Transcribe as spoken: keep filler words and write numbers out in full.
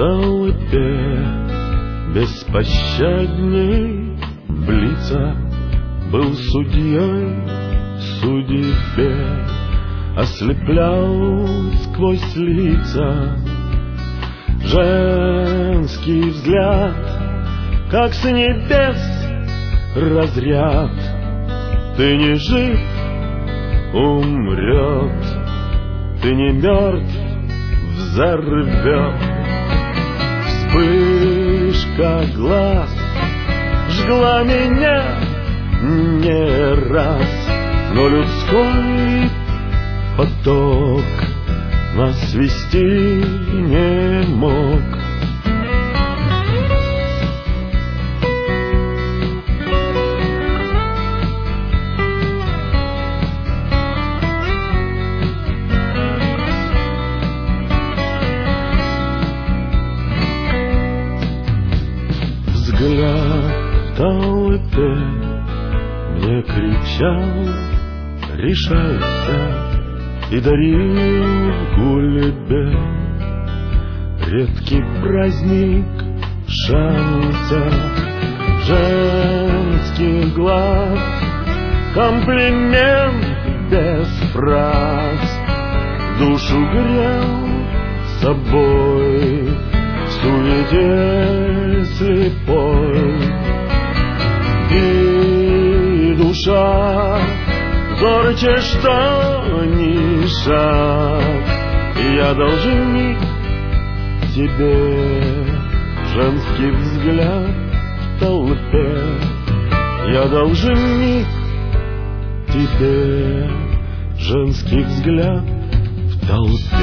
толпе беспощадней блица был судьей судьбе, ослеплял сквозь лица. Женский взгляд, как с небес разряд, ты не жив, умрет, ты не мертв, взорвет. Вспышка глаз жгла меня не раз, но людской поток нас свести не мог. Взгляд в толпе мне кричал: решайся и дари гульбе редкий праздник шанса. Женский глаз, комплимент без фраз, душу грел собой в суете слепой. И душа зорче, что ни шаг, и я должник тебе, женский взгляд в толпе. Я должник тебе, женский взгляд в толпе.